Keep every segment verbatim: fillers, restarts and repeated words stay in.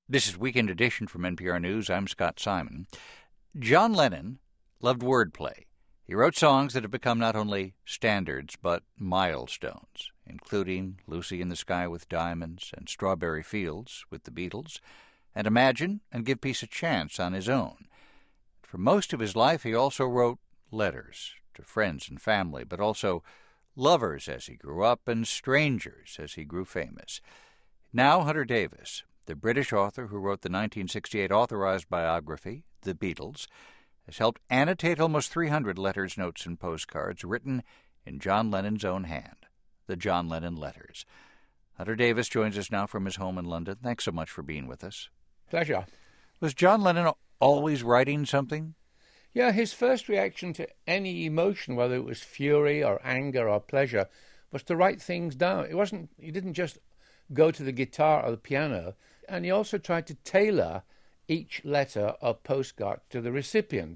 This is Weekend Edition from N P R News. I'm Scott Simon. John Lennon loved wordplay. He wrote songs that have become not only standards, but milestones, including Lucy in the Sky with Diamonds and Strawberry Fields with the Beatles, and Imagine and Give Peace a Chance on his own. For most of his life, he also wrote letters to friends and family, but also lovers as he grew up and strangers as he grew famous. Now Hunter Davis, the British author who wrote the nineteen sixty-eight authorized biography, The Beatles, has helped annotate almost three hundred letters, notes, and postcards written in John Lennon's own hand, the John Lennon Letters. Hunter Davis joins us now from his home in London. Thanks so much for being with us. Pleasure. Was John Lennon always writing something? Yeah, his first reaction to any emotion, whether it was fury or anger or pleasure, was to write things down. It wasn't. He didn't just go to the guitar or the piano, and he also tried to tailor each letter or postcard to the recipient.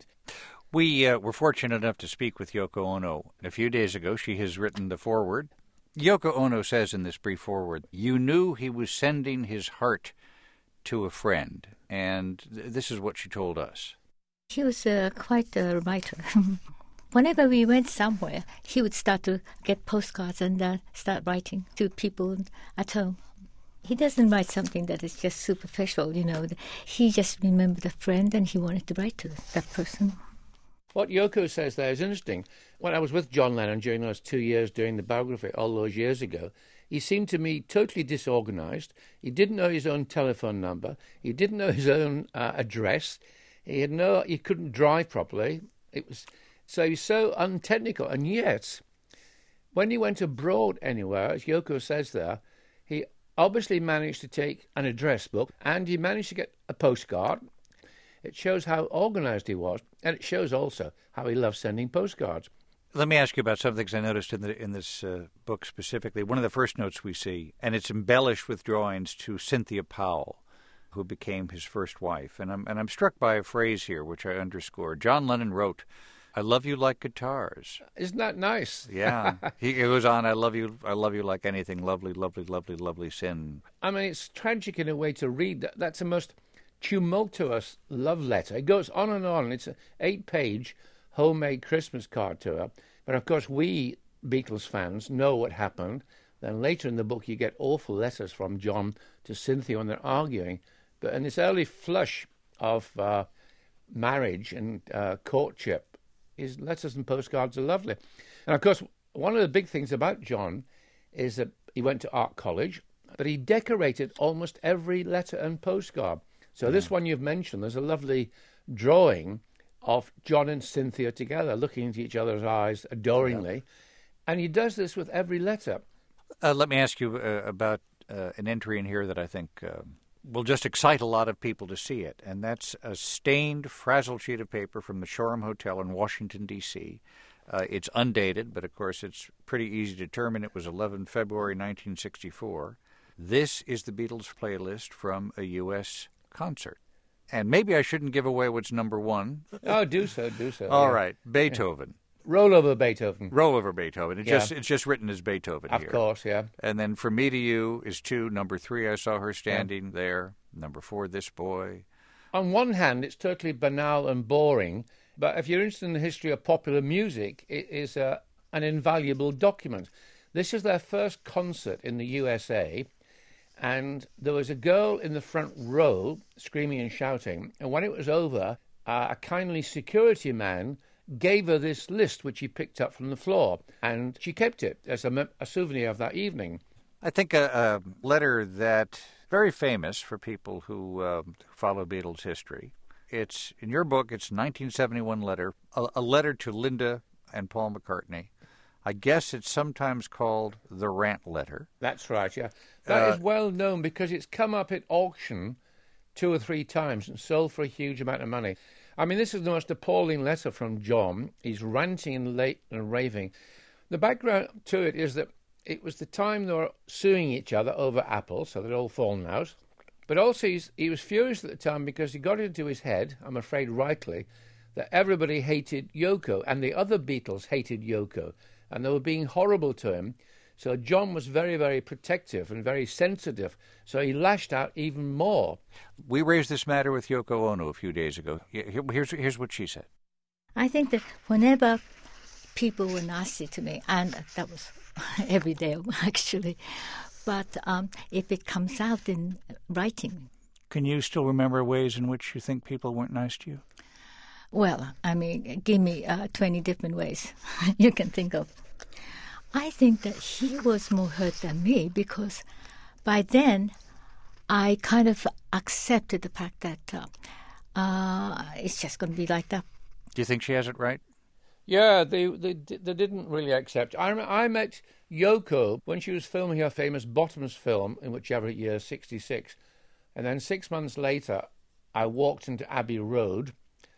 We uh, were fortunate enough to speak with Yoko Ono a few days ago. She has written the foreword. Yoko Ono says in this brief foreword, "You knew he was sending his heart to a friend," and th- this is what she told us. He was uh, quite a writer. Whenever we went somewhere, he would start to get postcards and uh, start writing to people at home. He doesn't write something that is just superficial, you know. He just remembered a friend and he wanted to write to that person. What Yoko says there is interesting. When I was with John Lennon during those two years doing the biography all those years ago, he seemed to me totally disorganized. He didn't know his own telephone number. He didn't know his own uh, address. He had no. He couldn't drive properly. It was so he was so untechnical. And yet, when he went abroad anywhere, as Yoko says there, he obviously managed to take an address book and he managed to get a postcard. It shows how organized he was, and it shows also how he loved sending postcards. Let me ask you about some things I noticed in the in this uh, book specifically. One of the first notes we see, and it's embellished with drawings to Cynthia Powell, who became his first wife. And I'm, and I'm struck by a phrase here, which I underscore. John Lennon wrote, "I love you like guitars." Isn't that nice? Yeah. He goes on, I love you I love you like anything, lovely, lovely, lovely, lovely sin. I mean, it's tragic in a way to read. That. That's a most tumultuous love letter. It goes on and on. It's an eight-page homemade Christmas card to her. But, of course, we Beatles fans know what happened. Then later in the book, you get awful letters from John to Cynthia when they're arguing. But in this early flush of uh, marriage and uh, courtship, his letters and postcards are lovely. And, of course, one of the big things about John is that he went to art college, but he decorated almost every letter and postcard. So this one you've mentioned, there's a lovely drawing of John and Cynthia together, looking into each other's eyes adoringly. Yeah. And he does this with every letter. Uh, let me ask you uh, about uh, an entry in here that I think uh, will just excite a lot of people to see it, and that's a stained, frazzled sheet of paper from the Shoreham Hotel in Washington, D C Uh, it's undated, but of course it's pretty easy to determine it was eleventh of February nineteen sixty-four. This is the Beatles playlist from a U S concert. And maybe I shouldn't give away what's number one. Oh, do so, do so. All yeah. right, Beethoven. Yeah. Roll over Beethoven. Roll over Beethoven. It's yeah. just it's just written as Beethoven of here. Of course, yeah. And then From Me to You is two. Number three, I saw her standing yeah. there. Number four, This Boy. On one hand, it's totally banal and boring, but if you're interested in the history of popular music, it is a, an invaluable document. This is their first concert in the U S A, and there was a girl in the front row screaming and shouting, and when it was over, uh, a kindly security man gave her this list which he picked up from the floor, and she kept it as a, a souvenir of that evening. I think a, a letter that very famous for people who uh, follow Beatles history. It's in your book. It's a nineteen seventy-one letter, a, a letter to Linda and Paul McCartney. I guess it's sometimes called the Rant Letter. That's right, yeah. That Uh, is well known because it's come up at auction two or three times and sold for a huge amount of money. I mean, this is the most appalling letter from John. He's ranting and, late and raving. The background to it is that it was the time they were suing each other over Apple, so they're all fallen out. But also he's, he was furious at the time because he got into his head, I'm afraid rightly, that everybody hated Yoko and the other Beatles hated Yoko. And they were being horrible to him. So John was very, very protective and very sensitive. So he lashed out even more. We raised this matter with Yoko Ono a few days ago. Here- Here's, here's what she said. I think that whenever people were nasty to me, and that was every day actually, but um, if it comes out in writing. Can you still remember ways in which you think people weren't nice to you? Well, I mean, give me uh, twenty different ways you can think of. I think that he was more hurt than me because by then I kind of accepted the fact that uh, uh, it's just going to be like that. Do you think she has it right? Yeah, they they, they didn't really accept. I, I met Yoko when she was filming her famous Bottoms film in whichever year, sixty-six. And then six months later, I walked into Abbey Road,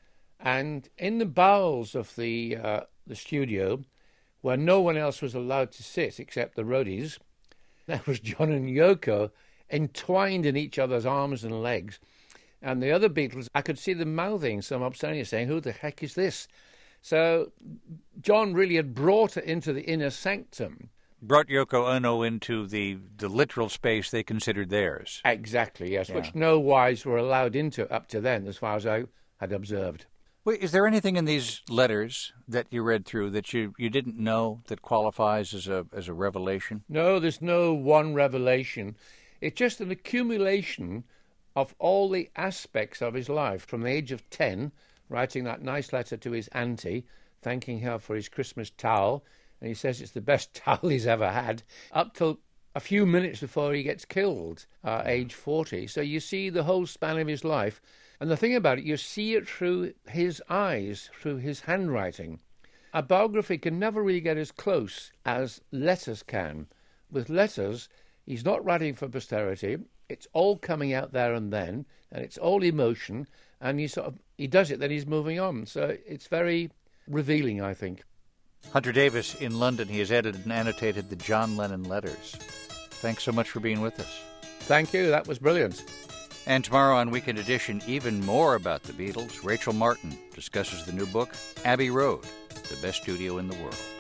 and in the bowels of the uh, the studio, where no one else was allowed to sit except the roadies, there was John and Yoko entwined in each other's arms and legs. And the other Beatles, I could see them mouthing some obscenity, saying, "Who the heck is this?" So John really had brought her into the inner sanctum. Brought Yoko Ono into the, the literal space they considered theirs. Exactly, yes, Yeah. which no wives were allowed into up to then, as far as I had observed. Wait, is there anything in these letters that you read through that you, you didn't know that qualifies as a as a revelation? No, there's no one revelation. It's just an accumulation of all the aspects of his life, from the age of ten, writing that nice letter to his auntie, thanking her for his Christmas towel, and he says it's the best towel he's ever had, up till a few minutes before he gets killed, uh, age forty. So you see the whole span of his life. And the thing about it, you see it through his eyes, through his handwriting. A biography can never really get as close as letters can. With letters, he's not writing for posterity. It's all coming out there and then, and it's all emotion, and he sort of he does it, then he's moving on. So it's very revealing, I think. Hunter Davis in London. He has edited and annotated the John Lennon letters. Thanks so much for being with us. Thank you. That was brilliant. And tomorrow on Weekend Edition, even more about the Beatles. Rachel Martin discusses the new book, Abbey Road, the best studio in the world.